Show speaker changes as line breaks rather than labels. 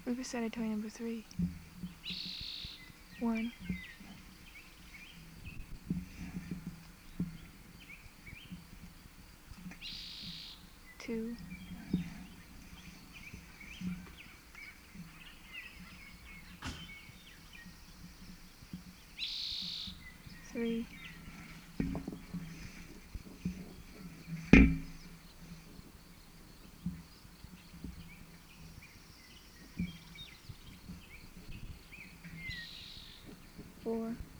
We've recited toy number 3. 1, 2, 3, 4,